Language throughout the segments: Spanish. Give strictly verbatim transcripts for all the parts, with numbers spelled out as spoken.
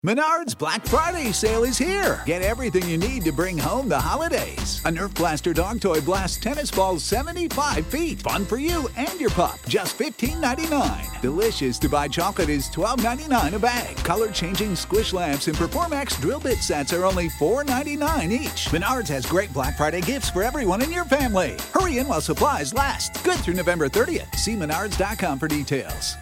Menards Black Friday sale is here. Get everything you need to bring home the holidays. A Nerf Blaster dog toy blasts tennis balls seventy-five feet. Fun for you and your pup. Just fifteen ninety-nine. Delicious to buy chocolate is twelve ninety-nine a bag. Color-changing squish lamps and Performax drill bit sets are only four ninety-nine each. Menards has great Black Friday gifts for everyone in your family. Hurry in while supplies last. Good through November thirtieth. See menards dot com for details.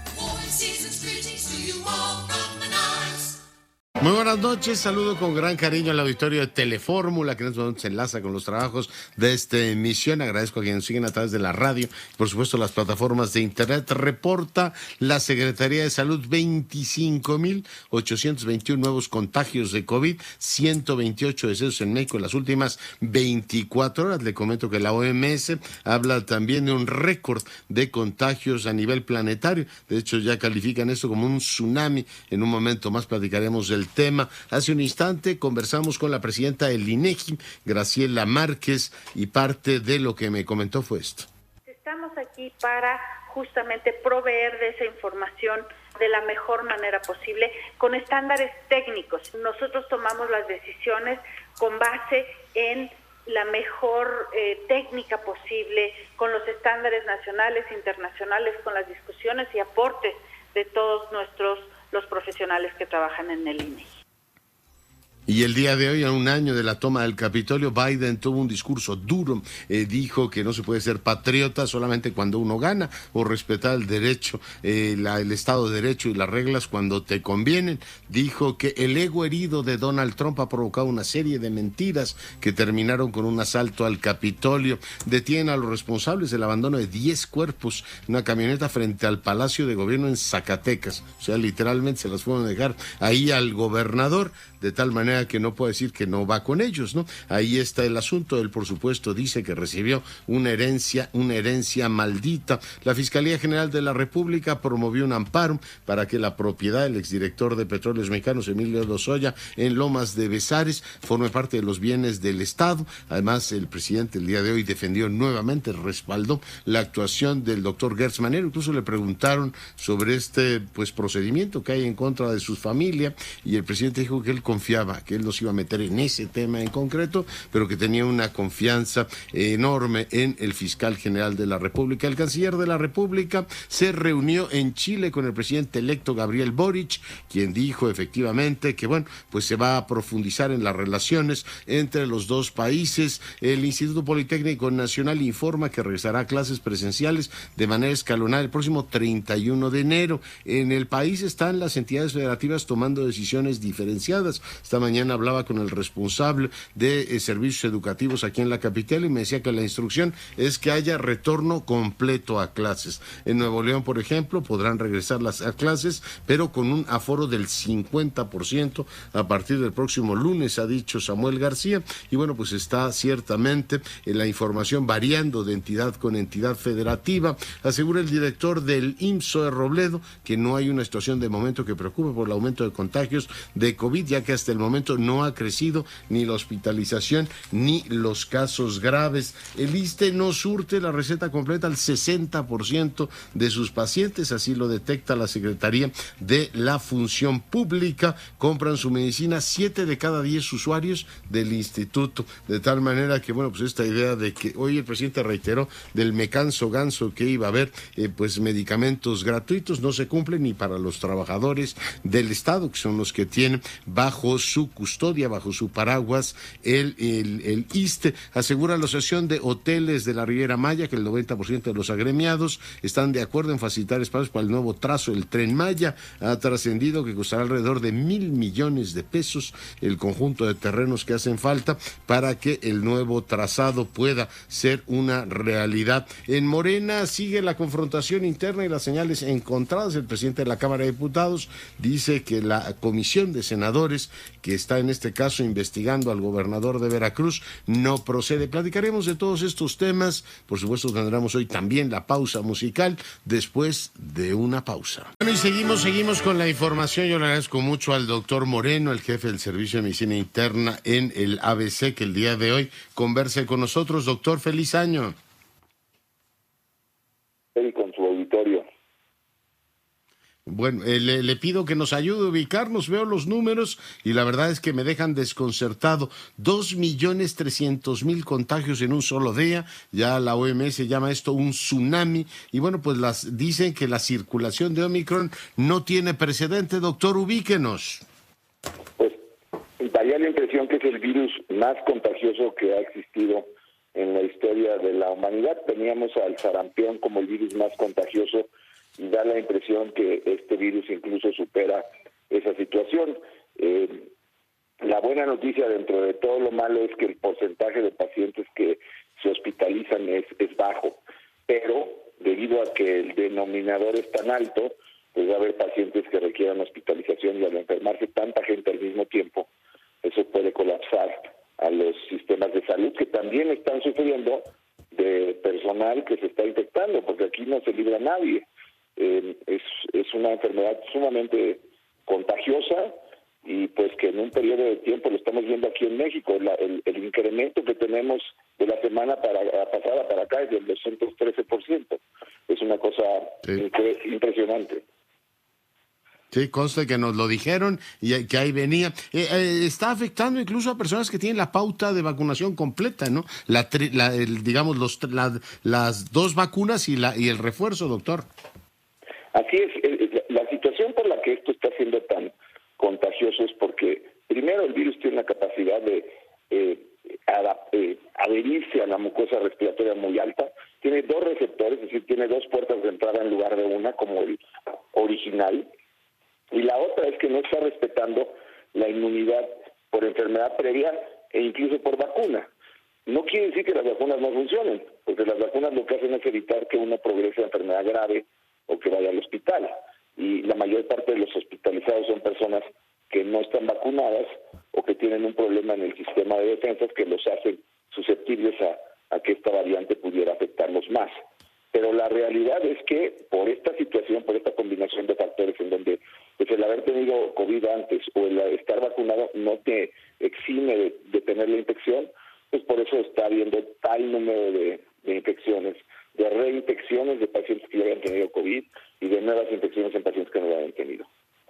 Muy buenas noches, saludo con gran cariño al auditorio de Telefórmula que nos enlaza con los trabajos de esta emisión. Agradezco a quienes nos siguen a través de la radio, por supuesto las plataformas de internet. Reporta la Secretaría de Salud veinticinco mil ochocientos veintiuno nuevos contagios de COVID, ciento veintiocho decesos en México en las últimas veinticuatro horas. Le comento que la O M S habla también de un récord de contagios a nivel planetario. De hecho, ya califican esto como un tsunami. En un momento más platicaremos del tema. Hace un instante conversamos con la presidenta del INEGI, Graciela Márquez, y parte de lo que me comentó fue esto. Estamos aquí para justamente proveer de esa información de la mejor manera posible, con estándares técnicos. Nosotros tomamos las decisiones con base en la mejor eh, técnica posible, con los estándares nacionales, internacionales, con las discusiones y aportes de todos nuestros los profesionales que trabajan en el INEGI. Y el día de hoy, a un año de la toma del Capitolio, Biden tuvo un discurso duro. Eh, dijo que no se puede ser patriota solamente cuando uno gana o respetar el derecho, eh, la, el Estado de Derecho y las reglas cuando te convienen. Dijo que el ego herido de Donald Trump ha provocado una serie de mentiras que terminaron con un asalto al Capitolio. Detienen a los responsables del abandono de diez cuerpos en una camioneta frente al Palacio de Gobierno en Zacatecas. O sea, literalmente se las fueron a dejar ahí al gobernador, de tal manera que no puede decir que no va con ellos, ¿no? Ahí está el asunto. Él, por supuesto, dice que recibió una herencia, una herencia maldita. La Fiscalía General de la República promovió un amparo para que la propiedad del exdirector de Petróleos Mexicanos, Emilio Lozoya, en Lomas de Bezares, forme parte de los bienes del Estado. Además, el presidente el día de hoy defendió nuevamente, respaldó la actuación del doctor Gertz Manero. Incluso le preguntaron sobre este pues procedimiento que hay en contra de su familia, y el presidente dijo que él confiaba, que él no se iba a meter en ese tema en concreto, pero que tenía una confianza enorme en el fiscal general de la República. El canciller de la República se reunió en Chile con el presidente electo Gabriel Boric, quien dijo efectivamente que, bueno, pues se va a profundizar en las relaciones entre los dos países. El Instituto Politécnico Nacional informa que regresará a clases presenciales de manera escalonada el próximo treinta y uno de enero. En el país están las entidades federativas tomando decisiones diferenciadas. Esta mañana hablaba con el responsable de eh, servicios educativos aquí en la capital y me decía que la instrucción es que haya retorno completo a clases. En Nuevo León, por ejemplo, podrán regresar las a clases, pero con un aforo del cincuenta por ciento a partir del próximo lunes, ha dicho Samuel García. Y bueno, pues está ciertamente en la información variando de entidad con entidad federativa. Asegura el director del I M S S, Robledo, que no hay una situación de momento que preocupe por el aumento de contagios de COVID, ya que hasta el momento no ha crecido ni la hospitalización ni los casos graves. El I S S S T E no surte la receta completa al sesenta por ciento de sus pacientes, así lo detecta la Secretaría de la Función Pública. Compran su medicina siete de cada diez usuarios del instituto, de tal manera que, bueno, pues esta idea de que hoy el presidente reiteró del me canso ganso que iba a haber eh, pues medicamentos gratuitos, no se cumple ni para los trabajadores del Estado, que son los que tienen bajo su custodia, bajo su paraguas, el, el, el I S S S T E. Asegura la Asociación de Hoteles de la Riviera Maya que el noventa por ciento de los agremiados están de acuerdo en facilitar espacios para el nuevo trazo del Tren Maya. Ha trascendido que costará alrededor de mil millones de pesos el conjunto de terrenos que hacen falta para que el nuevo trazado pueda ser una realidad. En Morena sigue la confrontación interna y las señales encontradas. El presidente de la Cámara de Diputados dice que la comisión de senadores que está en este caso investigando al gobernador de Veracruz no procede. Platicaremos de todos estos temas. Por supuesto, tendremos hoy también la pausa musical después de una pausa. Bueno, y seguimos, seguimos con la información. Yo le agradezco mucho al doctor Moreno, el jefe del Servicio de Medicina Interna en el A B C, que el día de hoy converse con nosotros. Doctor, feliz año. Y con su auditorio. Bueno, eh, le, le pido que nos ayude a ubicarnos, veo los números y la verdad es que me dejan desconcertado. Dos millones trescientos mil contagios en un solo día, ya la O M S llama esto un tsunami y bueno, pues las dicen que la circulación de Omicron no tiene precedente. Doctor, ubíquenos. Pues daría la impresión que es el virus más contagioso que ha existido en la historia de la humanidad. Teníamos al sarampión como el virus más contagioso y da la impresión que este virus incluso supera esa situación. Eh, la buena noticia dentro de todo lo malo es que el porcentaje de pacientes que se hospitalizan es, es bajo, pero debido a que el denominador es tan alto, pues va a haber pacientes que requieran hospitalización y al enfermarse tanta gente al mismo tiempo, eso puede colapsar a los sistemas de salud que también están sufriendo de personal que se está infectando, porque aquí no se libra nadie. Eh, es, es una enfermedad sumamente contagiosa y pues que en un periodo de tiempo, lo estamos viendo aquí en México, la, el, el incremento que tenemos de la semana para la pasada para acá es del doscientos trece por ciento. Es una cosa sí. impre, impresionante. Sí, consta que nos lo dijeron y que ahí venía. Eh, eh, está afectando incluso a personas que tienen la pauta de vacunación completa, ¿no? La, la el, digamos, los, la, las dos vacunas y, la, y el refuerzo, doctor. Así es, la situación por la que esto está siendo tan contagioso es porque, primero, el virus tiene la capacidad de eh, eh, adherirse a la mucosa respiratoria muy alta, tiene dos receptores, es decir, tiene dos puertas de entrada en lugar de una, como el original, y la otra es que no está respetando la inmunidad por enfermedad previa e incluso por vacuna. No quiere decir que las vacunas no funcionen, porque las vacunas lo que hacen es evitar que uno progrese a enfermedad grave o que vaya al hospital. Y la mayor parte de los hospitalizados son personas que no están vacunadas o que tienen un problema en el sistema de defensas que los hacen susceptibles a, a que esta variante pudiera afectarlos más. Pero la realidad es que por esta situación, por esta combinación de factores en donde pues el haber tenido COVID antes o el estar vacunado no te exime de, de tener la infección, pues por eso está habiendo tal número de, de infecciones, de reinfecciones de pacientes que ya habían tenido COVID y de nuevas infecciones en pacientes que no lo habían tenido.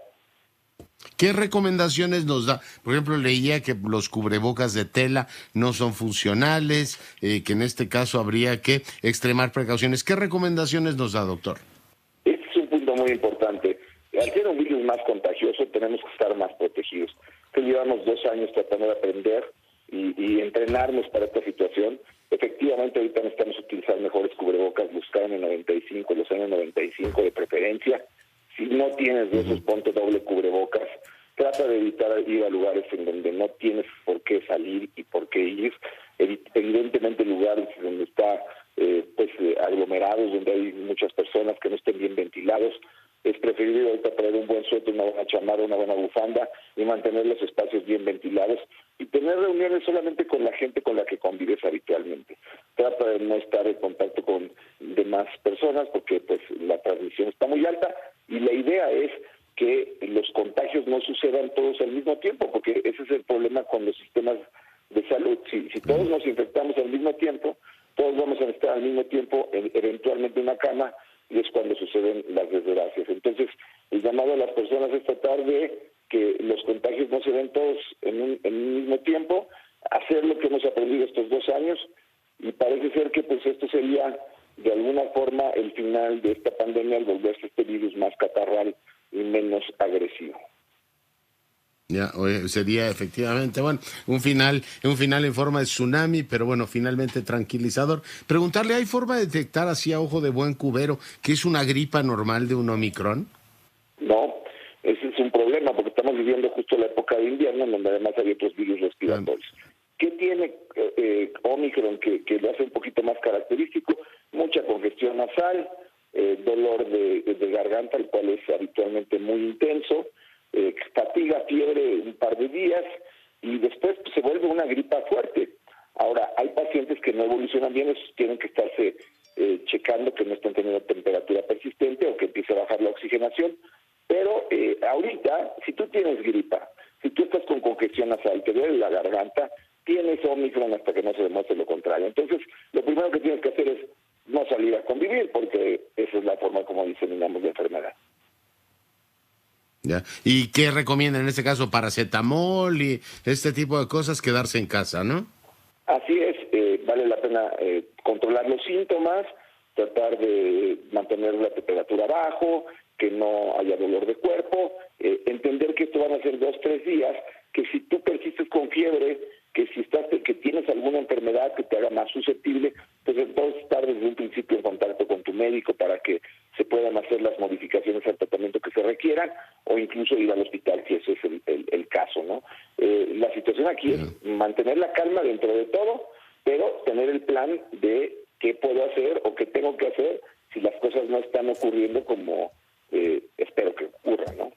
¿Qué recomendaciones nos da? Por ejemplo, leía que los cubrebocas de tela no son funcionales, eh, que en este caso habría que extremar precauciones. ¿Qué recomendaciones nos da, doctor? Este es un punto muy importante. Al ser un virus más contagioso, tenemos que estar más protegidos. Entonces, llevamos dos años tratando de aprender y, y entrenarnos para esta situación. Efectivamente, ahorita necesitamos utilizar mejores cubrebocas, buscar en el noventa y cinco, los años noventa y cinco de preferencia. Si no tienes de esos, ponte doble cubrebocas. Trata de evitar ir a lugares en donde no tienes por qué salir y por qué ir. Evidentemente lugares donde está eh, pues eh, aglomerados, donde hay muchas personas que no estén bien ventilados. Es preferible ahorita traer un buen suéter, una buena chamarra, una buena bufanda y mantener los espacios bien ventilados y tener reuniones solamente con la gente con la que convives habitualmente. Trata de no estar en contacto con demás personas porque pues la transmisión está muy alta y la idea es que los contagios no sucedan todos al mismo tiempo, porque ese es el problema con los sistemas de salud. Si, si todos nos infectamos al mismo tiempo, todos vamos a estar al mismo tiempo en, eventualmente en una cama y es cuando suceden las desgracias. Entonces, el llamado a las personas es tratar de que los contagios no se den todos en un, en un mismo tiempo, hacer lo que hemos aprendido estos dos años y parece ser que pues esto sería de alguna forma el final de esta pandemia al volverse este virus más catarral y menos agresivo. Ya, sería efectivamente, bueno, un final, un final en forma de tsunami, pero bueno, finalmente tranquilizador. Preguntarle, ¿hay forma de detectar así a ojo de buen cubero que es una gripa normal de un Omicron? No, ese es un problema porque estamos viviendo justo la época de invierno en donde además hay otros virus respiratorios. Ah. ¿Qué tiene eh, Omicron que, que lo hace un poquito más característico? Mucha congestión nasal, eh, dolor de, de garganta, el cual es habitualmente muy intenso, eh, fatiga, fiebre un par de días y después pues, se vuelve una gripa fuerte. Ahora, hay pacientes que no evolucionan bien, esos tienen que estarse eh, checando que no estén teniendo temperatura persistente o que empiece a bajar la oxigenación, pero eh, ahorita, si tú tienes gripa, si tú estás con congestión nasal, te duele la garganta, tienes Omicron hasta que no se demuestre lo contrario. Entonces, lo primero que tienes que hacer es no salir a convivir, porque esa es la forma como diseminamos la enfermedad. ¿Ya? ¿Y qué recomiendan en este caso? Paracetamol y este tipo de cosas, quedarse en casa, ¿no? Así es, eh, vale la pena eh, controlar los síntomas, tratar de mantener la temperatura abajo, que no haya dolor de cuerpo, eh, entender que esto van a ser dos, tres días, que si tú persistes con fiebre, que si estás, que tienes alguna enfermedad que te haga más susceptible, pues entonces estar desde un principio en contacto con tu médico para que se puedan hacer las modificaciones al tratamiento que se requieran, o incluso ir al hospital si ese es el, el, el caso, ¿no? Eh, la situación aquí es mantener la calma dentro de todo, pero tener el plan de qué puedo hacer o qué tengo que hacer si las cosas no están ocurriendo como eh, espero que ocurran, ¿no?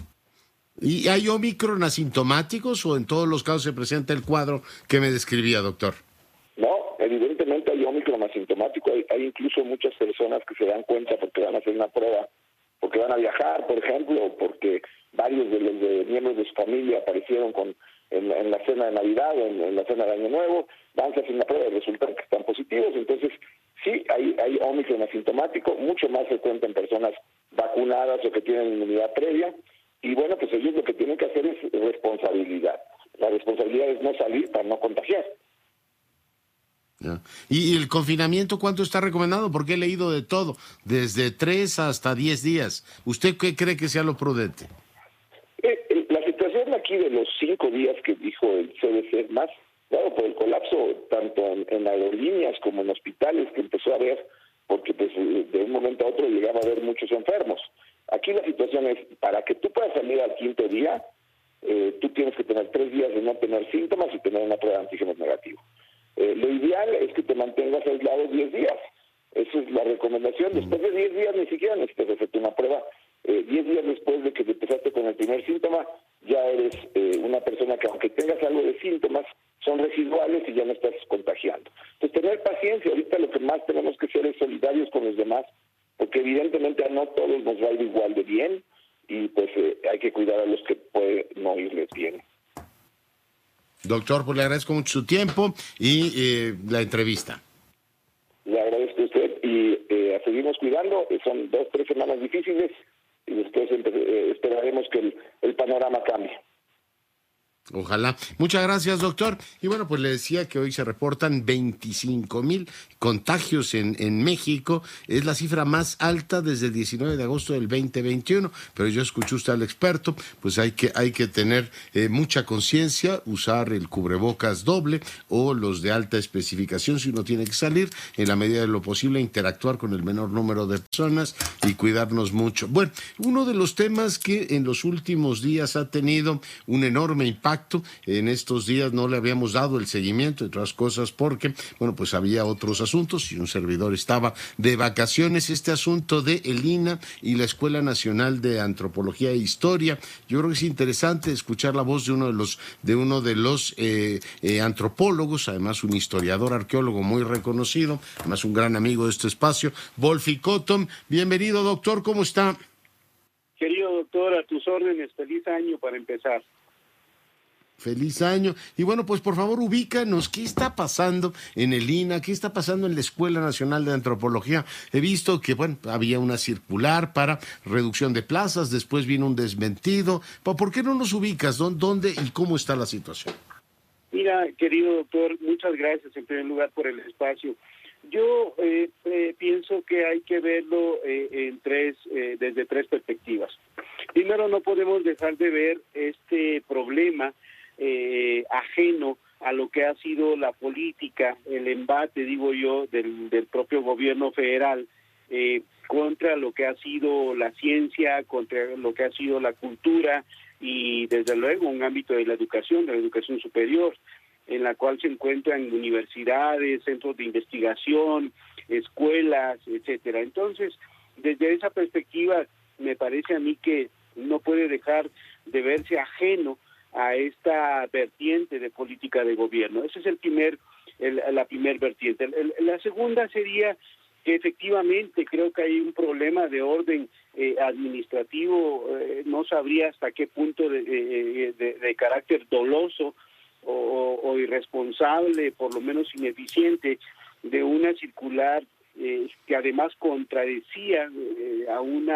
¿Y hay Omicron asintomáticos o en todos los casos se presenta el cuadro que me describía, doctor? No, evidentemente hay Omicron asintomático. Hay, hay incluso muchas personas que se dan cuenta porque van a hacer una prueba, porque van a viajar, por ejemplo, o porque varios de los de miembros de su familia aparecieron con en, en la cena de Navidad o en, en la cena de Año Nuevo, van a hacer una prueba y resultan que están positivos. Entonces, sí, hay, hay Omicron asintomático, mucho más frecuente en personas vacunadas o que tienen inmunidad previa. Y bueno, pues ellos lo que tienen que hacer es responsabilidad. La responsabilidad es no salir para no contagiar. Ya. ¿Y el confinamiento cuánto está recomendado? Porque he leído de todo, desde tres hasta diez días. ¿Usted qué cree que sea lo prudente? Eh, la situación aquí de los cinco días que dijo el C D C, más claro, por el colapso tanto en, en aerolíneas como en hospitales que empezó a haber, porque pues, de un momento a otro llegaba a haber muchos enfermos. Aquí la situación es, para que tú puedas salir al quinto día, eh, tú tienes que tener tres días de no tener síntomas y tener una prueba de antígenos negativo. Eh, lo ideal es que te mantengas aislado diez días. Esa es la recomendación. Después de diez días ni siquiera necesitas hacerte una prueba. Eh, diez días después de que te empezaste con el primer síntoma, ya eres eh, una persona que aunque tengas algo de síntomas, son residuales y ya no estás contagiando. Entonces, tener paciencia. Ahorita lo que más tenemos que ser es solidarios con los demás, porque evidentemente a no todos nos va a ir igual de bien y pues eh, hay que cuidar a los que puede no irles bien. Doctor, pues le agradezco mucho su tiempo y eh, la entrevista. Le agradezco a usted y eh, seguimos cuidando. Son dos, tres semanas difíciles y después eh, esperaremos que el, el panorama cambie. Ojalá. Muchas gracias, doctor. Y bueno, pues le decía que hoy se reportan veinticinco mil contagios en, en México. Es la cifra más alta desde el diecinueve de agosto del veinte veintiuno. Pero yo escuché usted al experto, pues hay que, hay que tener eh, mucha conciencia, usar el cubrebocas doble o los de alta especificación si uno tiene que salir, en la medida de lo posible interactuar con el menor número de personas y cuidarnos mucho. Bueno, uno de los temas que en los últimos días ha tenido un enorme impacto. En estos días no le habíamos dado el seguimiento, entre otras cosas, porque, bueno, pues había otros asuntos y un servidor estaba de vacaciones. Este asunto de el I N A y la Escuela Nacional de Antropología e Historia. Yo creo que es interesante escuchar la voz de uno de los, de uno de los eh, eh, antropólogos, además un historiador, arqueólogo muy reconocido, además un gran amigo de este espacio, Wolfi Cotton. Bienvenido, doctor, ¿cómo está? Querido doctor, a tus órdenes, feliz año para empezar. Feliz año. Y bueno, pues por favor ubícanos, ¿qué está pasando en el I N A? ¿Qué está pasando en la Escuela Nacional de Antropología? He visto que, bueno, había una circular para reducción de plazas, después vino un desmentido. ¿Por qué no nos ubicas? ¿Dónde y cómo está la situación? Mira, querido doctor, muchas gracias en primer lugar por el espacio. Yo eh, eh, pienso que hay que verlo eh, en tres, eh, desde tres perspectivas. Primero, no podemos dejar de ver este problema Eh, ajeno a lo que ha sido la política, el embate, digo yo, del, del propio gobierno federal eh, contra lo que ha sido la ciencia, contra lo que ha sido la cultura y desde luego un ámbito de la educación, de la educación superior, en la cual se encuentran universidades, centros de investigación, escuelas, etcétera. Entonces, desde esa perspectiva, me parece a mí que no puede dejar de verse ajeno a esta vertiente de política de gobierno. Ese es el primer, el, la primer vertiente. El, el, la segunda sería que efectivamente creo que hay un problema de orden eh, administrativo, eh, no sabría hasta qué punto de, de, de, de carácter doloso o, o irresponsable, por lo menos ineficiente, de una circular eh, que además contradecía eh, a una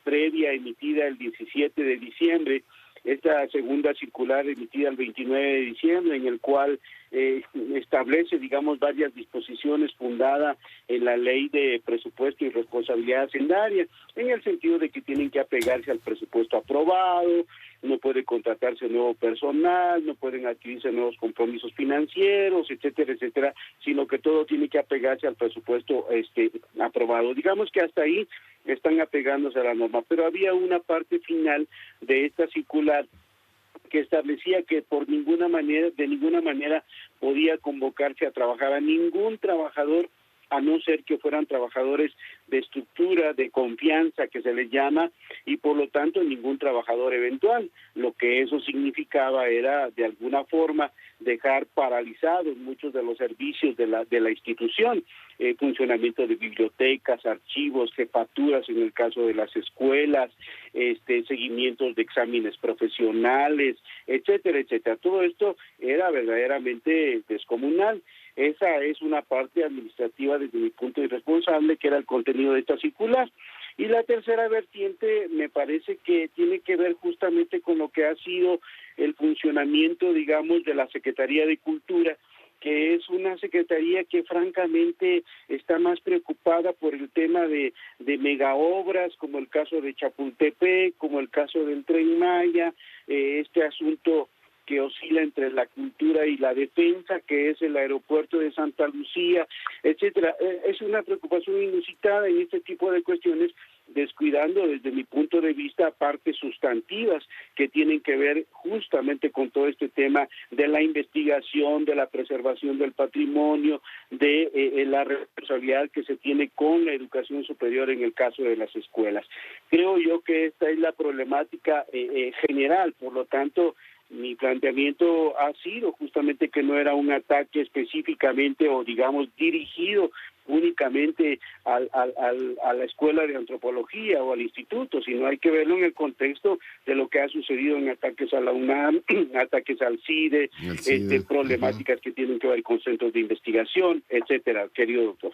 previa emitida el diecisiete de diciembre, esta segunda circular emitida el veintinueve de diciembre, en el cual eh, establece, digamos, varias disposiciones fundadas en la ley de presupuesto y responsabilidad hacendaria, en el sentido de que tienen que apegarse al presupuesto aprobado, no puede contratarse nuevo personal, no pueden adquirirse nuevos compromisos financieros, etcétera, etcétera, sino que todo tiene que apegarse al presupuesto este aprobado. Digamos que hasta ahí están apegándose a la norma, pero había una parte final de esta circular que establecía que por ninguna manera, de ninguna manera podía convocarse a trabajar a ningún trabajador, a no ser que fueran trabajadores de estructura, de confianza, que se les llama, y por lo tanto ningún trabajador eventual. Lo que eso significaba era, de alguna forma, dejar paralizados muchos de los servicios de la de la institución, eh, funcionamiento de bibliotecas, archivos, jefaturas en el caso de las escuelas, este seguimientos de exámenes profesionales, etcétera, etcétera. Todo esto era verdaderamente descomunal. Esa es una parte administrativa desde mi punto de responsable, que era el contenido de esta circular. Y la tercera vertiente me parece que tiene que ver justamente con lo que ha sido el funcionamiento, digamos, de la Secretaría de Cultura, que es una secretaría que francamente está más preocupada por el tema de, de megaobras, como el caso de Chapultepec, como el caso del Tren Maya, eh, este asunto que oscila entre la cultura y la defensa, que es el aeropuerto de Santa Lucía, etcétera. Es una preocupación inusitada en este tipo de cuestiones, descuidando desde mi punto de vista partes sustantivas que tienen que ver justamente con todo este tema de la investigación, de la preservación del patrimonio, de eh, la responsabilidad que se tiene con la educación superior en el caso de las escuelas. Creo yo que esta es la problemática eh, eh, general, por lo tanto, mi planteamiento ha sido justamente que no era un ataque específicamente o digamos dirigido únicamente al, al, al, a la escuela de antropología o al instituto, sino hay que verlo en el contexto de lo que ha sucedido en ataques a la UNAM, ataques al CIDE, CIDE este, problemáticas uh-huh. que tienen que ver con centros de investigación, etcétera, querido doctor.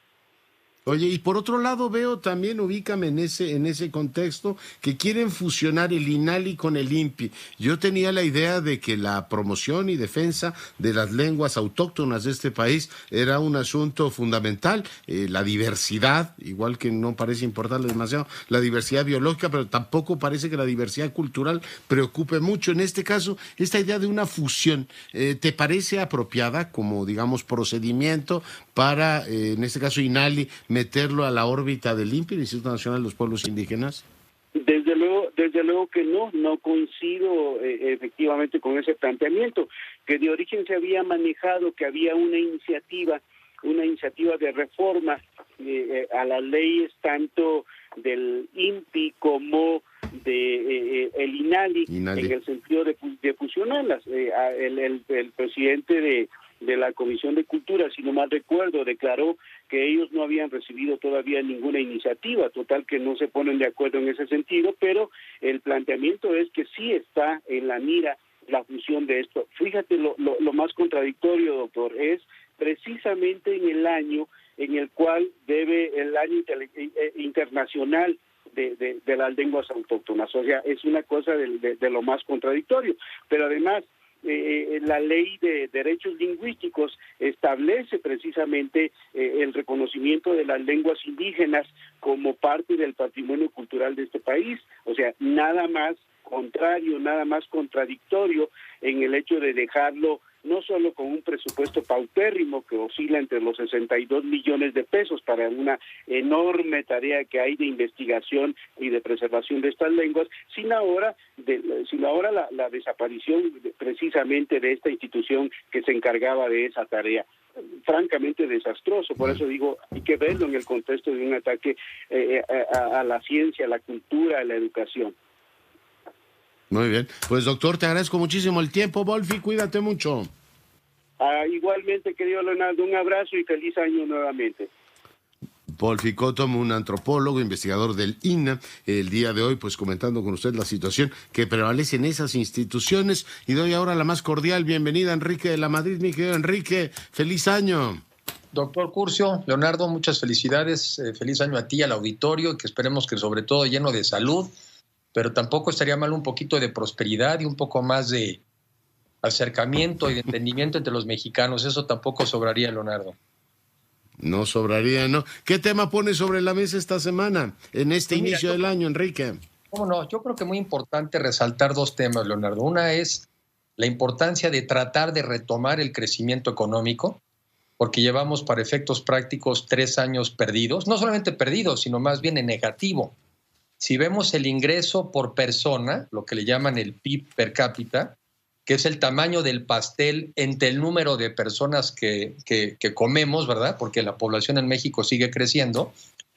Oye, y por otro lado veo también, ubícame en ese en ese contexto, que quieren fusionar el INALI con el INPI. Yo tenía la idea de que la promoción y defensa de las lenguas autóctonas de este país era un asunto fundamental. Eh, la diversidad, igual que no parece importarle demasiado la diversidad biológica, pero tampoco parece que la diversidad cultural preocupe mucho. En este caso, esta idea de una fusión, eh, ¿te parece apropiada como, digamos, procedimiento para, eh, en este caso, INALI, meterlo a la órbita del INPI, el Instituto Nacional de los Pueblos Indígenas? Desde luego, desde luego que no, no coincido eh, efectivamente con ese planteamiento, que de origen se había manejado, que había una iniciativa, una iniciativa de reforma eh, a las leyes tanto del INPI como de eh, el INALI, INALI, en el sentido de, de fusionarlas. Eh, el, el, el presidente de de la Comisión de Cultura, si no mal recuerdo, declaró que ellos no habían recibido todavía ninguna iniciativa, total que no se ponen de acuerdo en ese sentido, pero el planteamiento es que sí está en la mira la fusión de esto. Fíjate, lo, lo, lo más contradictorio, doctor, es precisamente en el año en el cual debe el año internacional de, de, de las lenguas autóctonas, o sea, es una cosa de, de, de lo más contradictorio, pero además Eh, la ley de derechos lingüísticos establece precisamente eh, el reconocimiento de las lenguas indígenas como parte del patrimonio cultural de este país, o sea, nada más contrario, nada más contradictorio en el hecho de dejarlo no solo con un presupuesto paupérrimo que oscila entre los sesenta y dos millones de pesos para una enorme tarea que hay de investigación y de preservación de estas lenguas, sino ahora, de, sino ahora la, la desaparición de, precisamente de esta institución que se encargaba de esa tarea. Francamente desastroso, por eso digo, hay que verlo en el contexto de un ataque eh, a, a la ciencia, a la cultura, a la educación. Muy bien, pues doctor, te agradezco muchísimo el tiempo. Volfi, cuídate mucho. Ah, igualmente, querido Leonardo, un abrazo y feliz año nuevamente. Volfi Cótomo, un antropólogo, investigador del I N A, el día de hoy, pues comentando con usted la situación que prevalece en esas instituciones. Y doy ahora la más cordial bienvenida a Enrique de la Madrid. Mi querido Enrique, feliz año. Doctor Curcio, Leonardo, muchas felicidades, eh, feliz año a ti, al auditorio, y que esperemos que sobre todo lleno de salud, pero tampoco estaría mal un poquito de prosperidad y un poco más de acercamiento y de entendimiento entre los mexicanos. Eso tampoco sobraría, Leonardo. No sobraría, ¿no? ¿Qué tema pone sobre la mesa esta semana, en este Pues mira, inicio yo, del año, Enrique? ¿Cómo no? Yo creo que es muy importante resaltar dos temas, Leonardo. Una es la importancia de tratar de retomar el crecimiento económico, porque llevamos para efectos prácticos tres años perdidos, no solamente perdidos, sino más bien en negativo. Si vemos el ingreso por persona, lo que le llaman el P I B per cápita, que es el tamaño del pastel entre el número de personas que, que, que comemos, ¿verdad? Porque la población en México sigue creciendo.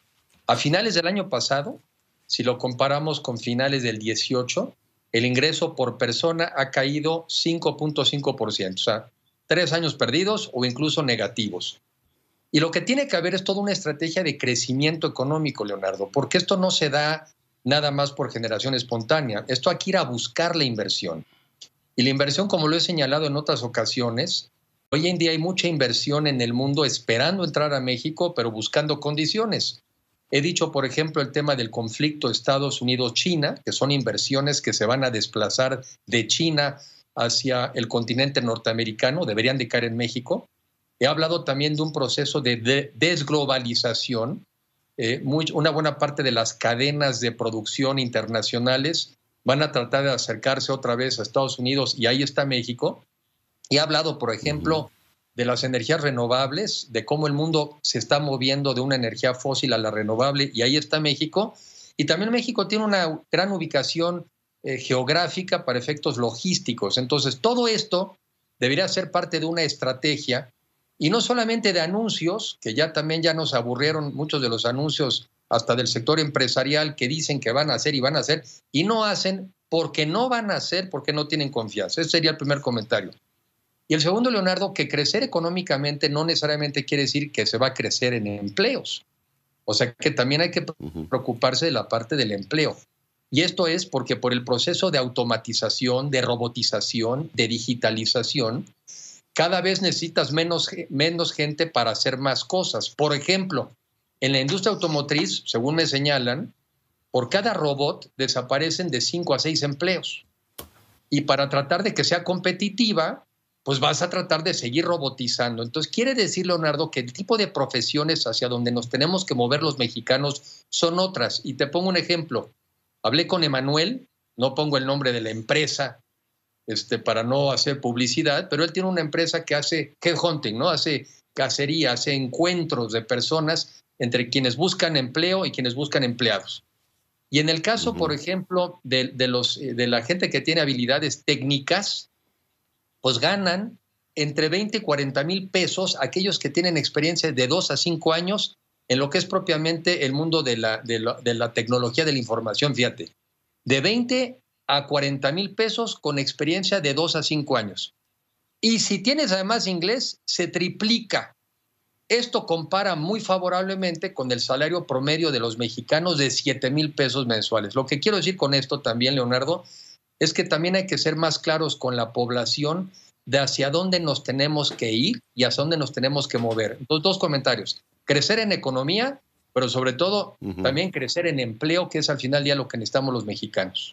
A finales del año pasado, si lo comparamos con finales del dieciocho, el ingreso por persona ha caído cinco punto cinco por ciento, o sea, tres años perdidos o incluso negativos. Y lo que tiene que haber es toda una estrategia de crecimiento económico, Leonardo, porque esto no se da nada más por generación espontánea. Esto hay que ir a buscar la inversión. Y la inversión, como lo he señalado en otras ocasiones, hoy en día hay mucha inversión en el mundo esperando entrar a México, pero buscando condiciones. He dicho, por ejemplo, el tema del conflicto Estados Unidos-China, que son inversiones que se van a desplazar de China hacia el continente norteamericano, deberían de caer en México. He hablado también de un proceso de, de desglobalización. Eh, muy, una buena parte de las cadenas de producción internacionales van a tratar de acercarse otra vez a Estados Unidos y ahí está México. He hablado, por ejemplo, de las energías renovables, de cómo el mundo se está moviendo de una energía fósil a la renovable y ahí está México. Y también México tiene una gran ubicación eh, geográfica para efectos logísticos. Entonces, todo esto debería ser parte de una estrategia y no solamente de anuncios, que ya también ya nos aburrieron muchos de los anuncios hasta del sector empresarial que dicen que van a hacer y van a hacer y no hacen porque no van a hacer, porque no tienen confianza. Ese sería el primer comentario. Y el segundo, Leonardo, que crecer económicamente no necesariamente quiere decir que se va a crecer en empleos. O sea que también hay que preocuparse de la parte del empleo. Y esto es porque por el proceso de automatización, de robotización, de digitalización, cada vez necesitas menos, menos gente para hacer más cosas. Por ejemplo, en la industria automotriz, según me señalan, por cada robot desaparecen de cinco a seis empleos. Y para tratar de que sea competitiva, pues vas a tratar de seguir robotizando. Entonces, quiere decir, Leonardo, que el tipo de profesiones hacia donde nos tenemos que mover los mexicanos son otras. Y te pongo un ejemplo. Hablé con Emanuel, no pongo el nombre de la empresa este, para no hacer publicidad, pero él tiene una empresa que hace headhunting, ¿no? Hace cacería, hace encuentros de personas entre quienes buscan empleo y quienes buscan empleados. Y en el caso, uh-huh. por ejemplo, de, de, los, de la gente que tiene habilidades técnicas, pues ganan entre veinte y cuarenta mil pesos aquellos que tienen experiencia de dos a cinco años en lo que es propiamente el mundo de la, de la, de la tecnología de la información, fíjate. De veinte a cuarenta mil pesos con experiencia de dos a cinco años. Y si tienes además inglés, se triplica. Esto compara muy favorablemente con el salario promedio de los mexicanos de siete mil pesos mensuales. Lo que quiero decir con esto también, Leonardo, es que también hay que ser más claros con la población de hacia dónde nos tenemos que ir y hacia dónde nos tenemos que mover. Entonces, dos comentarios. Crecer en economía, pero sobre todo uh-huh. también crecer en empleo, que es al final del día lo que necesitamos los mexicanos.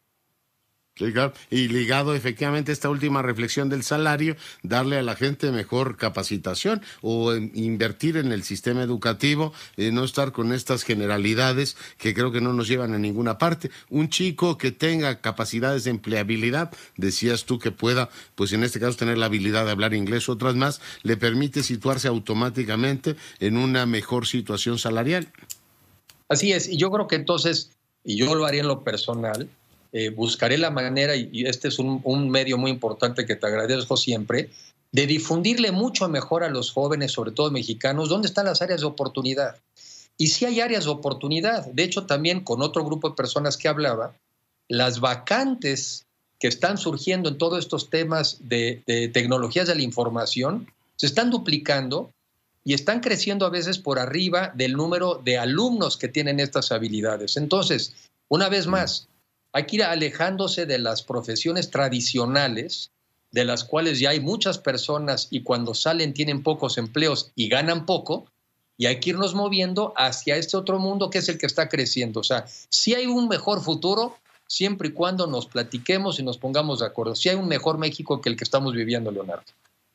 Sí, claro. Y ligado efectivamente a esta última reflexión del salario, darle a la gente mejor capacitación o en, invertir en el sistema educativo, eh, no estar con estas generalidades que creo que no nos llevan a ninguna parte. Un chico que tenga capacidades de empleabilidad, decías tú que pueda, pues en este caso tener la habilidad de hablar inglés, otras más, le permite situarse automáticamente en una mejor situación salarial. Así es, y yo creo que entonces, y yo lo haría en lo personal, Eh, buscaré la manera, y, y este es un, un medio muy importante que te agradezco siempre, de difundirle mucho mejor a los jóvenes, sobre todo mexicanos, dónde están las áreas de oportunidad. Y sí hay áreas de oportunidad. De hecho, también con otro grupo de personas que hablaba, las vacantes que están surgiendo en todos estos temas de, de tecnologías de la información se están duplicando y están creciendo a veces por arriba del número de alumnos que tienen estas habilidades. Entonces, una vez más, hay que ir alejándose de las profesiones tradicionales de las cuales ya hay muchas personas y cuando salen tienen pocos empleos y ganan poco, y hay que irnos moviendo hacia este otro mundo que es el que está creciendo. O sea, sí hay un mejor futuro siempre y cuando nos platiquemos y nos pongamos de acuerdo. Sí hay un mejor México que el que estamos viviendo, Leonardo.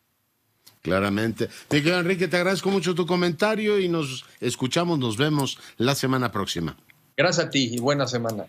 Claramente. Miguel Enrique, te agradezco mucho tu comentario y nos escuchamos, nos vemos la semana próxima. Gracias a ti y buena semana.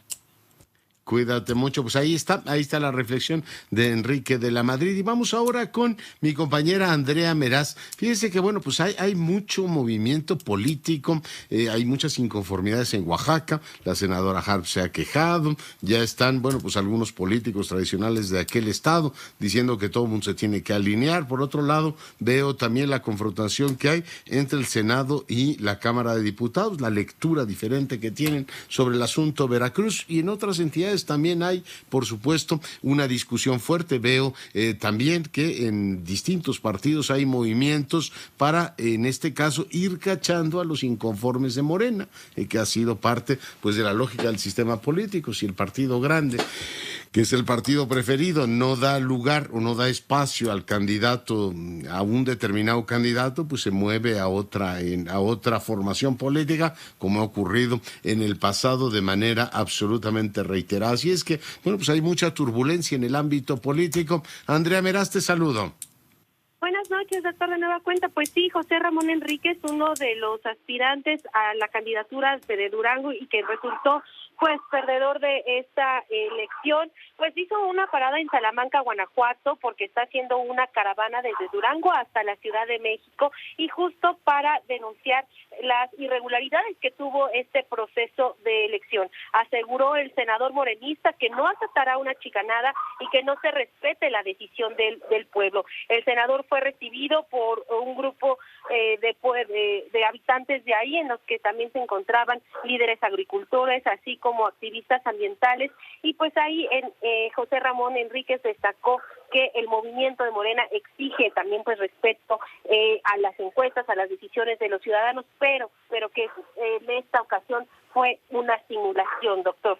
Cuídate mucho. Pues ahí está, ahí está la reflexión de Enrique de la Madrid. Y vamos ahora con mi compañera Andrea Meraz. Fíjense que, bueno, pues hay, hay mucho movimiento político, eh, hay muchas inconformidades en Oaxaca. La senadora Harp se ha quejado. Ya están, bueno, pues algunos políticos tradicionales de aquel estado diciendo que todo el mundo se tiene que alinear. Por otro lado, veo también la confrontación que hay entre el Senado y la Cámara de Diputados, la lectura diferente que tienen sobre el asunto Veracruz, y en otras entidades también hay, por supuesto, una discusión fuerte. Veo eh, también que en distintos partidos hay movimientos para, en este caso, ir cachando a los inconformes de Morena, eh, que ha sido parte, pues, de la lógica del sistema político. Si el partido grande, que es el partido preferido, no da lugar o no da espacio al candidato, a un determinado candidato, pues se mueve a otra, en, a otra formación política, como ha ocurrido en el pasado de manera absolutamente reiterada. Así es que, bueno, pues hay mucha turbulencia en el ámbito político. Andrea Meraz, te saludo. Buenas noches, doctor, de nueva cuenta. Pues sí, José Ramón Enríquez, uno de los aspirantes a la candidatura de Durango y que resultó pues perdedor de esta elección, pues hizo una parada en Salamanca, Guanajuato, porque está haciendo una caravana desde Durango hasta la Ciudad de México, y justo para denunciar las irregularidades que tuvo este proceso de elección. Aseguró el senador morenista que no aceptará una chicanada y que no se respete la decisión del, del pueblo. El senador fue recibido por un grupo eh, de, de, de habitantes de ahí, en los que también se encontraban líderes agricultores, así como como activistas ambientales, y pues ahí en eh, José Ramón Enríquez destacó que el movimiento de Morena exige también pues respeto eh, a las encuestas, a las decisiones de los ciudadanos, pero pero que eh, en esta ocasión fue una simulación, doctor.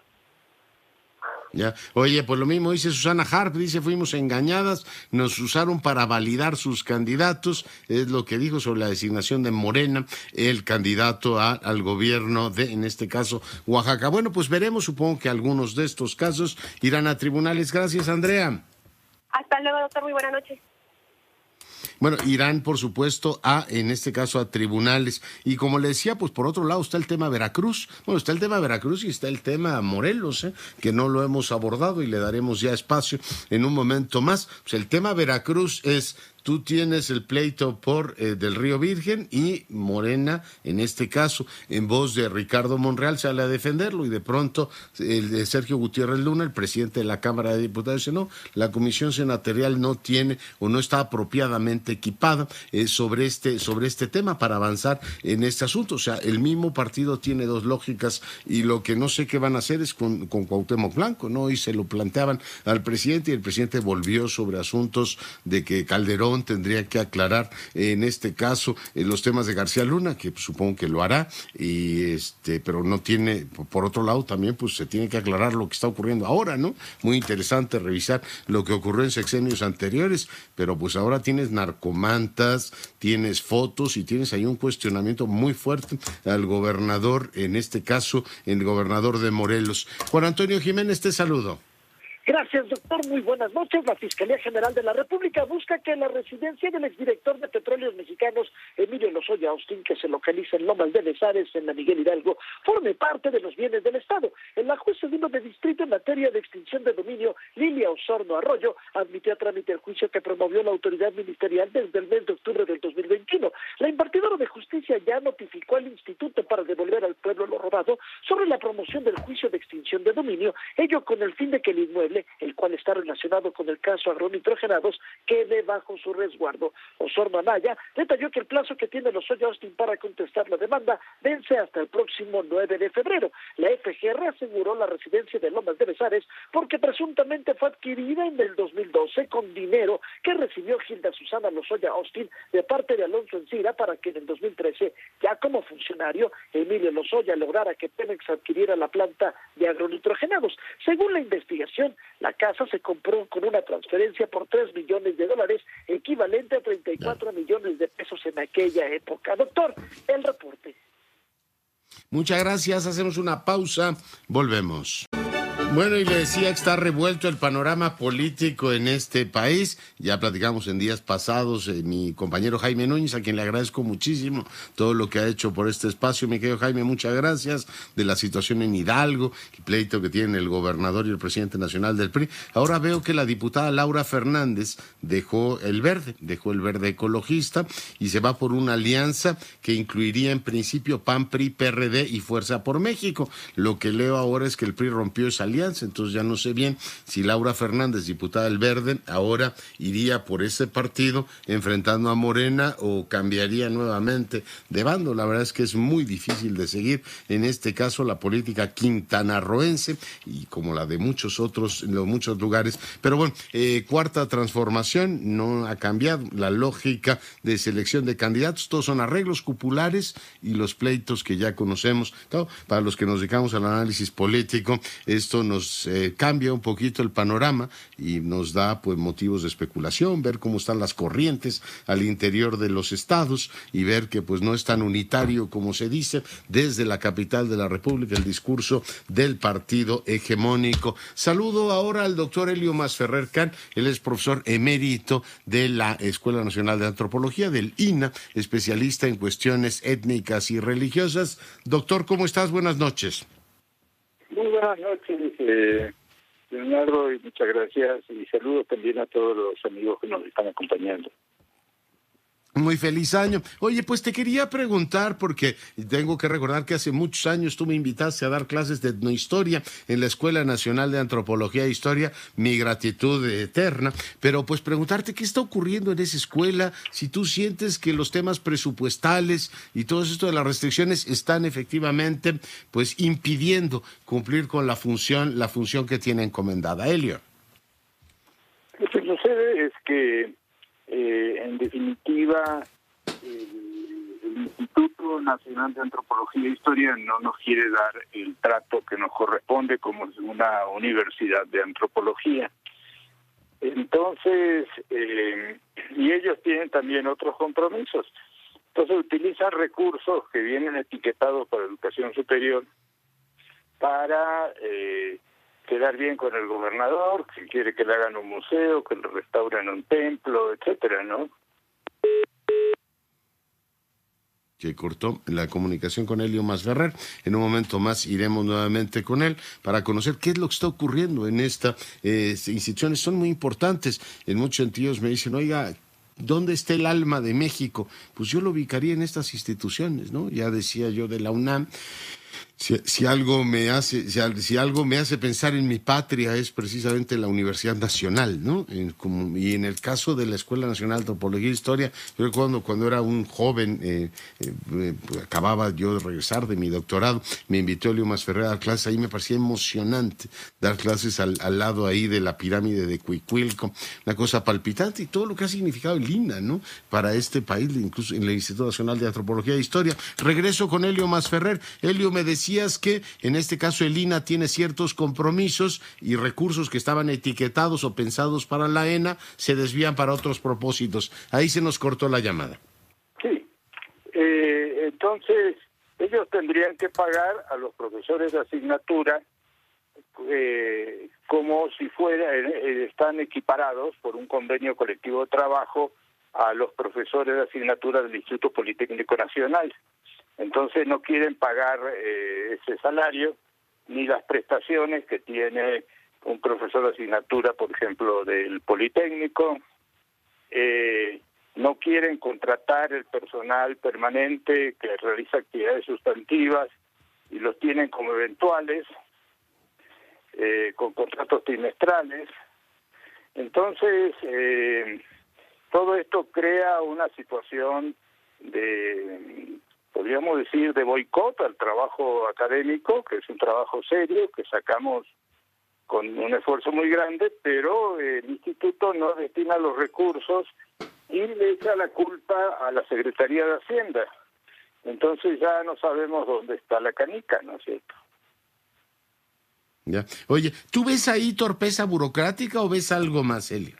Ya. Oye, pues lo mismo dice Susana Harp, dice, fuimos engañadas, nos usaron para validar sus candidatos, es lo que dijo sobre la designación de Morena, el candidato a, al gobierno de, en este caso, Oaxaca. Bueno, pues veremos, supongo que algunos de estos casos irán a tribunales. Gracias, Andrea. Hasta luego, doctor, muy buenas noches. Bueno, irán, por supuesto, a, en este caso, a tribunales. Y como le decía, pues por otro lado está el tema Veracruz. Bueno, está el tema Veracruz y está el tema Morelos, ¿eh? que no lo hemos abordado y le daremos ya espacio en un momento más. Pues el tema Veracruz es... Tú tienes el pleito por eh, del Río Virgen y Morena, en este caso, en voz de Ricardo Monreal, sale a defenderlo y de pronto el de Sergio Gutiérrez Luna, el presidente de la Cámara de Diputados, dice no, la Comisión Senatorial no tiene o no está apropiadamente equipada eh, sobre este sobre este tema para avanzar en este asunto. O sea, el mismo partido tiene dos lógicas y lo que no sé qué van a hacer es con, con Cuauhtémoc Blanco, ¿no? Y se lo planteaban al presidente y el presidente volvió sobre asuntos de que Calderón tendría que aclarar eh, en este caso eh, los temas de García Luna, que pues, supongo que lo hará, y este, pero no tiene, por otro lado también pues se tiene que aclarar lo que está ocurriendo ahora, ¿no? Muy interesante revisar lo que ocurrió en sexenios anteriores, pero pues ahora tienes narcomantas, tienes fotos y tienes ahí un cuestionamiento muy fuerte al gobernador, en este caso, el gobernador de Morelos. Juan Antonio Jiménez, te saludo. Gracias, doctor. Muy buenas noches. La Fiscalía General de la República busca que la residencia del exdirector de Petróleos Mexicanos, Emilio Lozoya Austin, que se localiza en Lomas de Besares, en la Miguel Hidalgo, forme parte de los bienes del Estado. En la juez segundo de distrito en materia de extinción de dominio, Lilia Osorno Arroyo, admitió a trámite el juicio que promovió la autoridad ministerial desde el mes de octubre del dos mil veintiuno. La impartidora de justicia ya notificó al instituto para devolver al pueblo lo robado sobre la promoción del juicio de extinción de dominio, ello con el fin de que el inmueble, el cual está relacionado con el caso agronitrogenados, quede bajo su resguardo. Osorno Anaya detalló que el plazo que tiene Lozoya Austin para contestar la demanda vence hasta el próximo nueve de febrero. La F G R aseguró la residencia de Lomas de Besares porque presuntamente fue adquirida en el dos mil doce con dinero que recibió Gilda Susana Lozoya Austin de parte de Alonso Encira para que en el dos mil trece, ya como funcionario, Emilio Lozoya lograra que Pemex adquiriera la planta de agronitrogenados. Según la investigación, La casa se compró con una transferencia por tres millones de dólares, equivalente a treinta y cuatro millones de pesos en aquella época. Doctor, el reporte. Muchas gracias, hacemos una pausa, volvemos. Bueno, y le decía que está revuelto el panorama político en este país. Ya platicamos en días pasados, eh, mi compañero Jaime Núñez, a quien le agradezco muchísimo todo lo que ha hecho por este espacio. Mi querido Jaime, muchas gracias, de la situación en Hidalgo, el pleito que tienen el gobernador y el presidente nacional del P R I. Ahora veo que la diputada Laura Fernández dejó el verde, dejó el verde ecologista y se va por una alianza que incluiría en principio P A N, P R I, P R D y Fuerza por México. Lo que leo ahora es que el P R I rompió esa alianza. Entonces ya no sé bien si Laura Fernández, diputada del Verde, ahora iría por ese partido enfrentando a Morena o cambiaría nuevamente de bando. La verdad es que es muy difícil de seguir en este caso la política quintanarroense y como la de muchos otros, en los muchos lugares. Pero bueno, eh, cuarta transformación no ha cambiado la lógica de selección de candidatos. Todos son arreglos cupulares y los pleitos que ya conocemos. Claro, para los que nos dedicamos al análisis político, esto nos eh, cambia un poquito el panorama y nos da pues motivos de especulación, ver cómo están las corrientes al interior de los estados y ver que pues no es tan unitario como se dice desde la capital de la República el discurso del partido hegemónico. Saludo ahora al doctor Helio Masferrer Can, él es profesor emérito de la Escuela Nacional de Antropología, del I N A, especialista en cuestiones étnicas y religiosas. Doctor, ¿cómo estás? Buenas noches. Muy buenas noches, eh, Leonardo, y muchas gracias, y saludos también a todos los amigos que nos están acompañando. Muy feliz año. Oye, pues te quería preguntar, porque tengo que recordar que hace muchos años tú me invitaste a dar clases de etnohistoria en la Escuela Nacional de Antropología e Historia, mi gratitud eterna, pero pues preguntarte qué está ocurriendo en esa escuela, si tú sientes que los temas presupuestales y todo esto de las restricciones están efectivamente pues impidiendo cumplir con la función, la función que tiene encomendada. Helio. Lo que sucede es que Eh, en definitiva, el, el Instituto Nacional de Antropología e Historia no nos quiere dar el trato que nos corresponde como una universidad de antropología. Entonces, eh, y ellos tienen también otros compromisos. Entonces utilizan recursos que vienen etiquetados para educación superior para eh, quedar bien con el gobernador, que quiere que le hagan un museo, que le restauren un templo, etcétera, ¿no? Que cortó la comunicación con Helio Masferrer. En un momento más iremos nuevamente con él para conocer qué es lo que está ocurriendo en estas eh, instituciones. Son muy importantes. En muchos sentidos me dicen, oiga, ¿dónde está el alma de México? Pues yo lo ubicaría en estas instituciones, ¿no? Ya decía yo de la UNAM. Si, si algo me hace, si, si algo me hace pensar en mi patria es precisamente la Universidad Nacional, ¿no? En, como, y en el caso de la Escuela Nacional de Antropología e Historia, yo recuerdo cuando era un joven, eh, eh, acababa yo de regresar de mi doctorado, me invitó Helio Masferrer a dar clases, ahí me parecía emocionante dar clases al, al lado ahí de la pirámide de Cuicuilco, una cosa palpitante y todo lo que ha significado el I N A, ¿no? Para este país, incluso en el Instituto Nacional de Antropología e Historia. Regreso con Helio Masferrer. Helio, me decía que en este caso el I N A tiene ciertos compromisos y recursos que estaban etiquetados o pensados para la E N A se desvían para otros propósitos. Ahí se nos cortó la llamada. Sí, eh, entonces ellos tendrían que pagar a los profesores de asignatura eh, como si fuera eh, están equiparados por un convenio colectivo de trabajo a los profesores de asignatura del Instituto Politécnico Nacional. Entonces no quieren pagar eh, ese salario ni las prestaciones que tiene un profesor de asignatura, por ejemplo, del Politécnico. Eh, no quieren contratar el personal permanente que realiza actividades sustantivas y los tienen como eventuales, eh, con contratos trimestrales. Entonces, eh, todo esto crea una situación de, podríamos decir, de boicot al trabajo académico, que es un trabajo serio, que sacamos con un esfuerzo muy grande, pero el instituto no destina los recursos y le echa la culpa a la Secretaría de Hacienda. Entonces ya no sabemos dónde está la canica, ¿no es cierto? Ya. Oye, ¿tú ves ahí torpeza burocrática o ves algo más, Helio?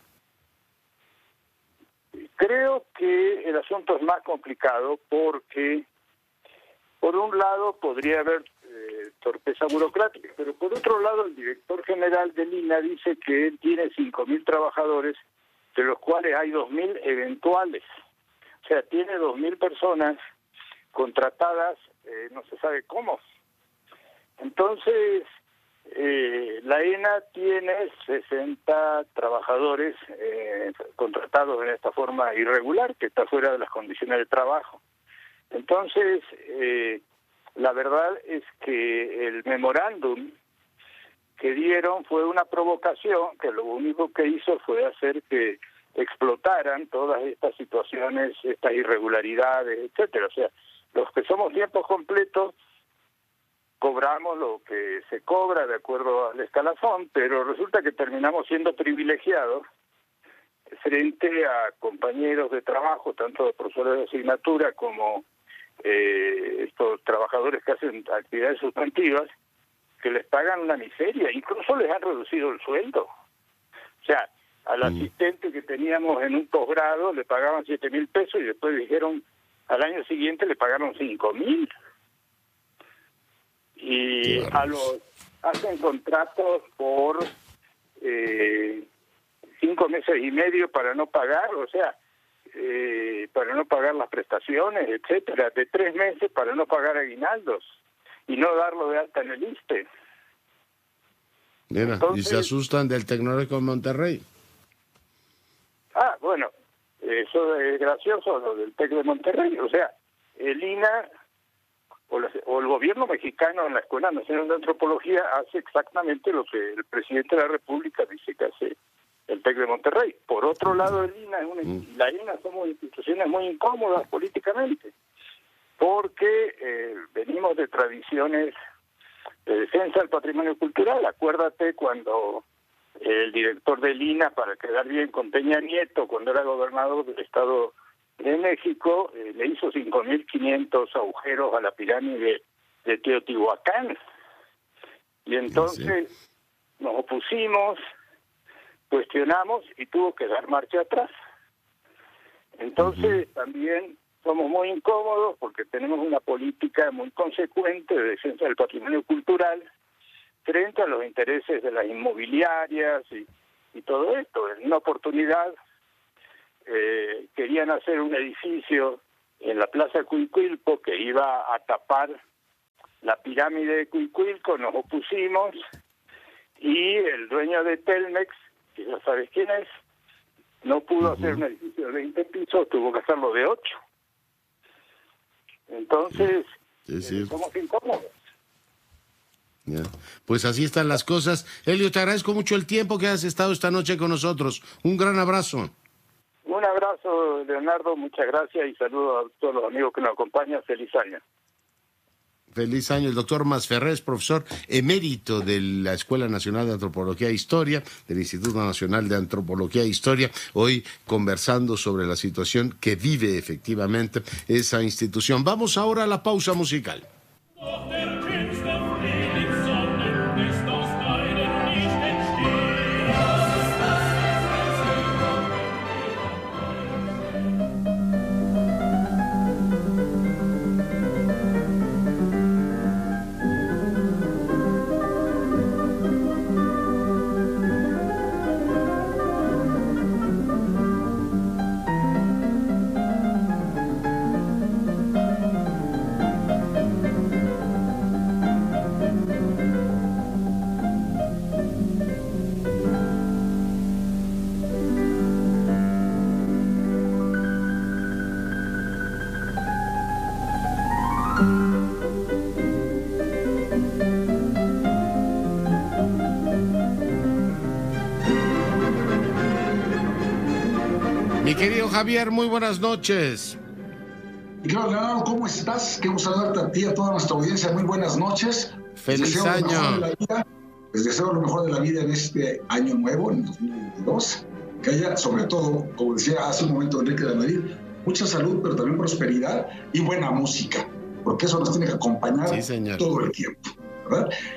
Creo que el asunto es más complicado porque, por un lado, podría haber eh, torpeza burocrática, pero por otro lado, el director general del I N A dice que él tiene cinco mil trabajadores, de los cuales hay dos mil eventuales. O sea, tiene dos mil personas contratadas, eh, no se sabe cómo. Entonces, eh, la E N A tiene sesenta trabajadores eh, contratados en esta forma irregular, que está fuera de las condiciones de trabajo. Entonces, eh, la verdad es que el memorándum que dieron fue una provocación que lo único que hizo fue hacer que explotaran todas estas situaciones, estas irregularidades, etcétera. O sea, los que somos tiempos completos cobramos lo que se cobra de acuerdo al escalafón, pero resulta que terminamos siendo privilegiados frente a compañeros de trabajo, tanto de profesores de asignatura como eh, estos trabajadores que hacen actividades sustantivas, que les pagan una miseria, incluso les han reducido el sueldo. O sea, al asistente que teníamos en un posgrado le pagaban siete mil pesos y después dijeron al año siguiente le pagaron cinco mil. Y a los hacen contratos por eh, cinco meses y medio para no pagar, o sea, eh, para no pagar las prestaciones, etcétera, de tres meses para no pagar aguinaldos y no darlo de alta en el I S S S T E. Mira, Entonces, y se asustan del Tecnológico de Monterrey. Ah, bueno, eso es gracioso, lo del TEC de Monterrey. O sea, el I N A o, la, o el gobierno mexicano en la Escuela Nacional de Antropología hace exactamente lo que el presidente de la República dice que hace el TEC de Monterrey. Por otro lado, el I N A, es una, mm. la I N A somos instituciones muy incómodas políticamente, porque eh, venimos de tradiciones de defensa del patrimonio cultural. Acuérdate cuando el director del I N A, para quedar bien con Peña Nieto, cuando era gobernador del Estado de México, eh, le hizo cinco mil quinientos agujeros a la pirámide de Teotihuacán. Y entonces sí, sí. nos opusimos, cuestionamos y tuvo que dar marcha atrás. Entonces uh-huh. también somos muy incómodos porque tenemos una política muy consecuente de defensa del patrimonio cultural frente a los intereses de las inmobiliarias y, y todo esto. En una oportunidad eh, querían hacer un edificio en la Plaza Cuicuilco que iba a tapar la pirámide de Cuicuilco, nos opusimos y el dueño de Telmex, que ya sabes quién es, no pudo uh-huh. hacer un edificio de veinte pisos, tuvo que hacerlo de ocho. Entonces, sí, sí. Eh, somos incómodos. Yeah. Pues así están las cosas. Helio, te agradezco mucho el tiempo que has estado esta noche con nosotros. Un gran abrazo. Un abrazo, Leonardo, muchas gracias y saludos a todos los amigos que nos acompañan. Feliz año. Feliz año. El doctor Masferrer es profesor emérito de la Escuela Nacional de Antropología e Historia, del Instituto Nacional de Antropología e Historia, hoy conversando sobre la situación que vive efectivamente esa institución. Vamos ahora a la pausa musical. Mi querido Javier, muy buenas noches. Y claro, Leonardo, ¿cómo estás? Qué gusto saludarte a ti y a toda nuestra audiencia. Muy buenas noches. Feliz Les año. Lo mejor de la vida. Les deseo lo mejor de la vida en este año nuevo, en dos mil veintidós. Que haya, sobre todo, como decía hace un momento Enrique de Madrid, mucha salud, pero también prosperidad y buena música, porque eso nos tiene que acompañar sí, señor. todo el tiempo, ¿verdad?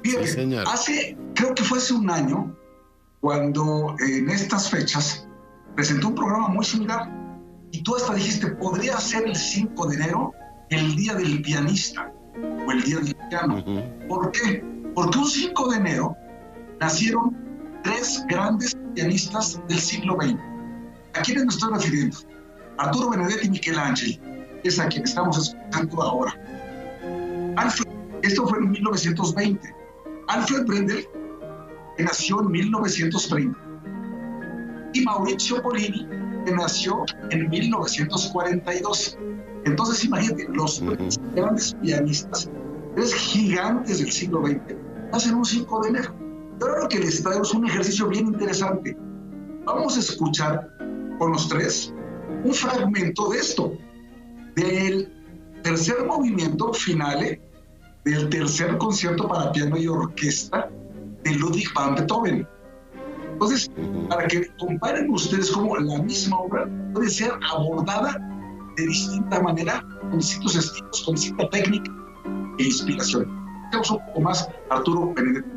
Fíjate, sí, señor. Hace, creo que fue hace un año, cuando en estas fechas presentó un programa muy similar y tú hasta dijiste, podría ser el cinco de enero el día del pianista o el día del piano. Uh-huh. ¿Por qué? Porque un cinco de enero nacieron tres grandes pianistas del siglo veinte. ¿A quiénes me estoy refiriendo? Arturo Benedetti y Michelangelo, es a quien estamos escuchando ahora. Alfred, esto fue en mil novecientos veinte. Alfred Brendel, que nació en mil novecientos treinta. Y Maurizio Pollini, que nació en mil novecientos cuarenta y dos. Entonces, imagínate, los tres grandes pianistas, tres gigantes del siglo veinte, nacen un cinco de enero. Y ahora lo que les traigo es un ejercicio bien interesante. Vamos a escuchar con los tres un fragmento de esto, del tercer movimiento finale del tercer concierto para piano y orquesta de Ludwig van Beethoven. Entonces, para que comparen ustedes cómo la misma obra puede ser abordada de distinta manera, con distintos estilos, con distinta técnica e inspiración. Tenemos un poco más Arturo Benedetti.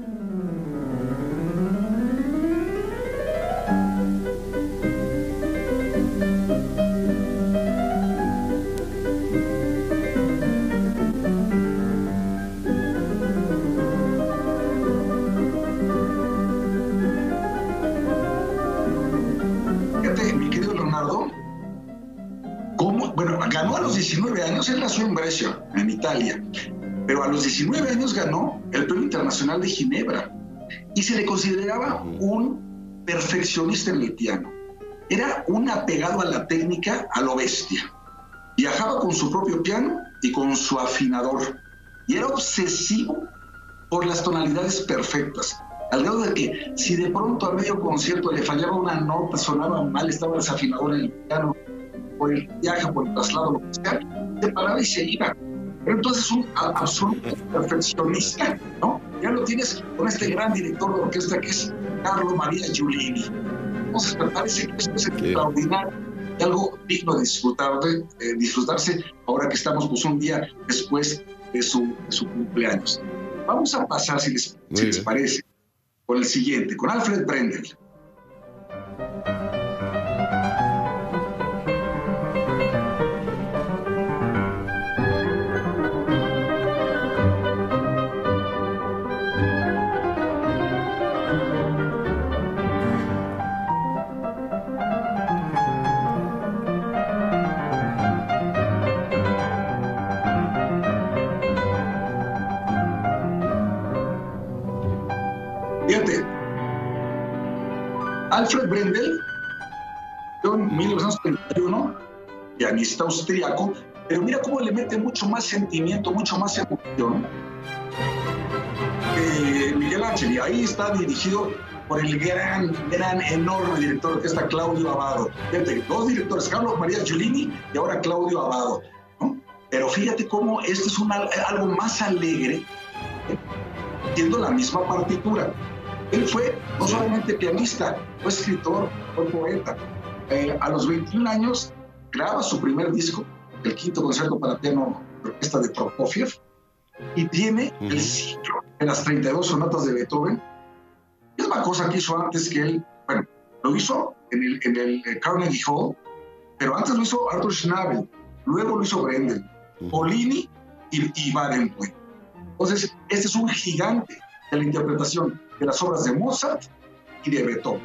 Ganó a los diecinueve años, él nació en Brescia, en Italia, pero a los diecinueve años ganó el Premio Internacional de Ginebra y se le consideraba un perfeccionista en el piano. Era un apegado a la técnica a lo bestia. Viajaba con su propio piano y con su afinador y era obsesivo por las tonalidades perfectas, al grado de que si de pronto a medio concierto le fallaba una nota, sonaba mal, estaba desafinador en el piano, por el viaje, por el traslado, lo que sea, se paraba y se iba. Pero entonces es un absoluto perfeccionista, ¿no? Ya lo tienes con este gran director de orquesta que es Carlo Maria Giulini. Entonces me parece que esto es extraordinario y algo digno de, disfrutar, de eh, disfrutarse ahora que estamos pues, un día después de su, de su cumpleaños. Vamos a pasar, si les, si les parece, con el siguiente, con Alfred Brendel. Fíjate, Alfred Brendel, en mil novecientos treinta y uno, pianista austriaco, pero mira cómo le mete mucho más sentimiento, mucho más emoción. Eh, Miguel Ángel, y ahí está dirigido por el gran, gran, enorme director de orquesta Claudio Abbado. Fíjate, dos directores, Carlo Maria Giulini y ahora Claudio Abbado, ¿no? Pero fíjate cómo esto es una, algo más alegre, ¿eh? Siendo la misma partitura. Él fue no solamente pianista, fue escritor, fue poeta. Eh, a los veintiún años graba su primer disco, el quinto concierto para piano de orquesta de Prokofiev, y tiene uh-huh. el ciclo de las treinta y dos sonatas de Beethoven. Es una cosa que hizo antes que él, bueno, lo hizo en el, en el Carnegie Hall, pero antes lo hizo Arthur Schnabel, luego lo hizo Brendel, uh-huh. Pollini y, y Barenboim. Entonces, este es un gigante de la interpretación de las obras de Mozart y de Beethoven.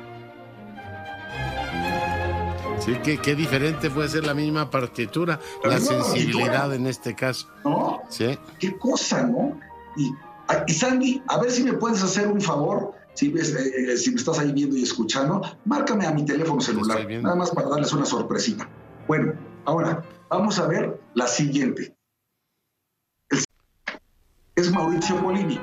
Sí, qué, qué diferente puede ser la misma partitura, la, la misma sensibilidad partitura, en este caso. ¿No? Sí. Qué cosa, ¿no? Y, y Sandy, a ver si me puedes hacer un favor, si, ves, eh, si me estás ahí viendo y escuchando, márcame a mi teléfono celular, nada más para darles una sorpresita. Bueno, ahora, vamos a ver la siguiente. El, es Maurizio Pollini.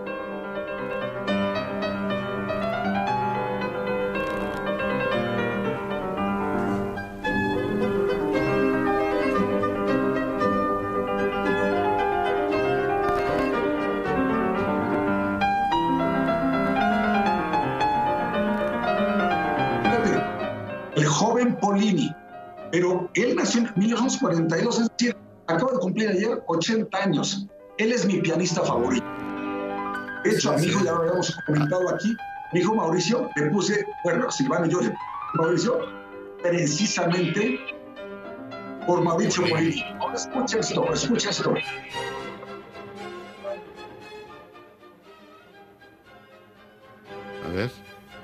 Joven Pollini, pero él nació en mil novecientos cuarenta y dos, es decir, acaba de cumplir ayer ochenta años. Él es mi pianista favorito. De hecho, a mi hijo, ya lo habíamos comentado aquí, mi hijo Mauricio, le puse, bueno, Silvano y yo, Mauricio, precisamente por Mauricio Polini. Ahora escucha esto, escucha esto. A ver.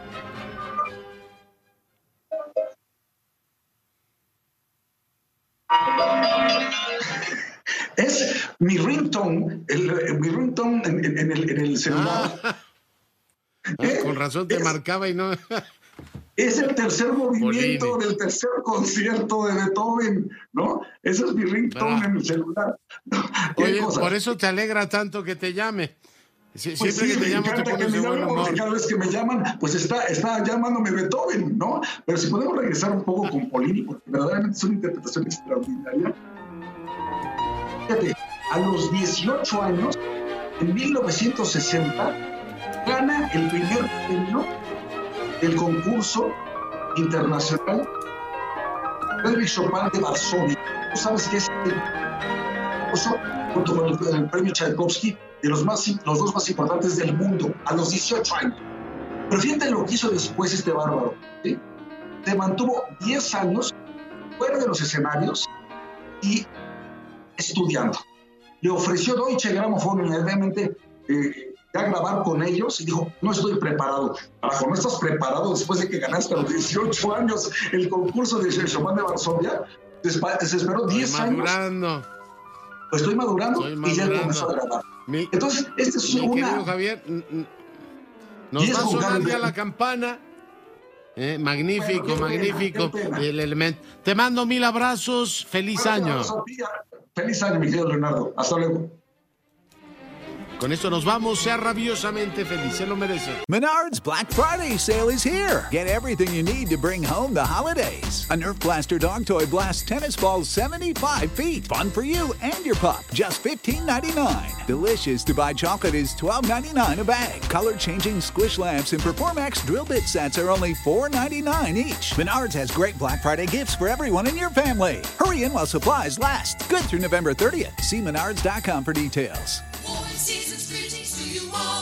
Es mi ringtone, el, mi ringtone en, en, en, el, en el celular. Ah, ¿Eh? Con razón te es, marcaba y no... Es el tercer movimiento Polini. Del tercer concierto de Beethoven, ¿no? Ese es mi ringtone en el celular. Oye, cosa? Por eso te alegra tanto que te llame. Sie pues siempre sí, que te llamo te pones de buen humor. Cada vez que me llaman, pues está, está llamándome Beethoven, ¿no? Pero si podemos regresar un poco con Polini, porque verdaderamente es una interpretación extraordinaria. Fíjate, a los dieciocho años, en mil novecientos sesenta, gana el primer premio del concurso internacional Frédéric Chopin de Varsovia. ¿Tú sabes qué es el concurso junto con el, el premio Tchaikovsky de los, más, los dos más importantes del mundo a los dieciocho años? Pero fíjate lo que hizo después este bárbaro, ¿sí? Se mantuvo diez años fuera de los escenarios y estudiando. Le ofreció Deutsche Grammophon inmediatamente eh, a grabar con ellos y dijo, no estoy preparado. Carajo, ¿no estás preparado después de que ganaste a los dieciocho años el concurso de Chopin de Varsovia? Se esperó diez años. Lo estoy madurando, estoy madurando y ya comenzó a grabar. Mi, Entonces, este es mi una... querido Javier, nos va a sonar ya la campana. Eh, magnífico, bueno, magnífico pena, el elemento. Te mando mil abrazos, feliz bueno, año. Feliz año, mi querido Leonardo. Hasta luego. Con esto nos vamos, sea rabiosamente feliz, se lo merece. Menards Black Friday sale is here. Get everything you need to bring home the holidays. A Nerf Blaster dog toy blasts tennis balls seventy-five feet. Fun for you and your pup. Just fifteen ninety-nine. Delicious to buy chocolate is twelve ninety-nine a bag. Color-changing squish lamps and Performax drill bit sets are only four ninety-nine each. Menards has great Black Friday gifts for everyone in your family. Hurry in while supplies last. Good through November thirtieth. See menards dot com for details. Season's greetings to you all.